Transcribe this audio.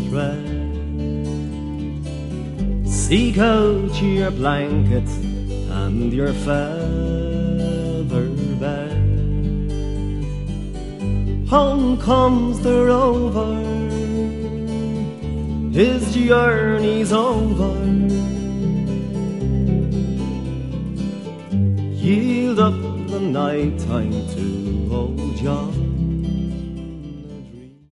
thread. Seek out your blankets and your feather bed. Home comes the rover, his journey's over. Yield up the night time to old John.